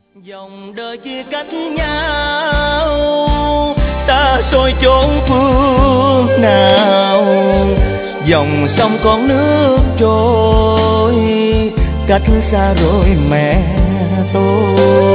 Dòng đời chia cách nhau, ta rồi chốn phương nào? Dòng sông con nước trôi, cách xa rồi mẹ tôi.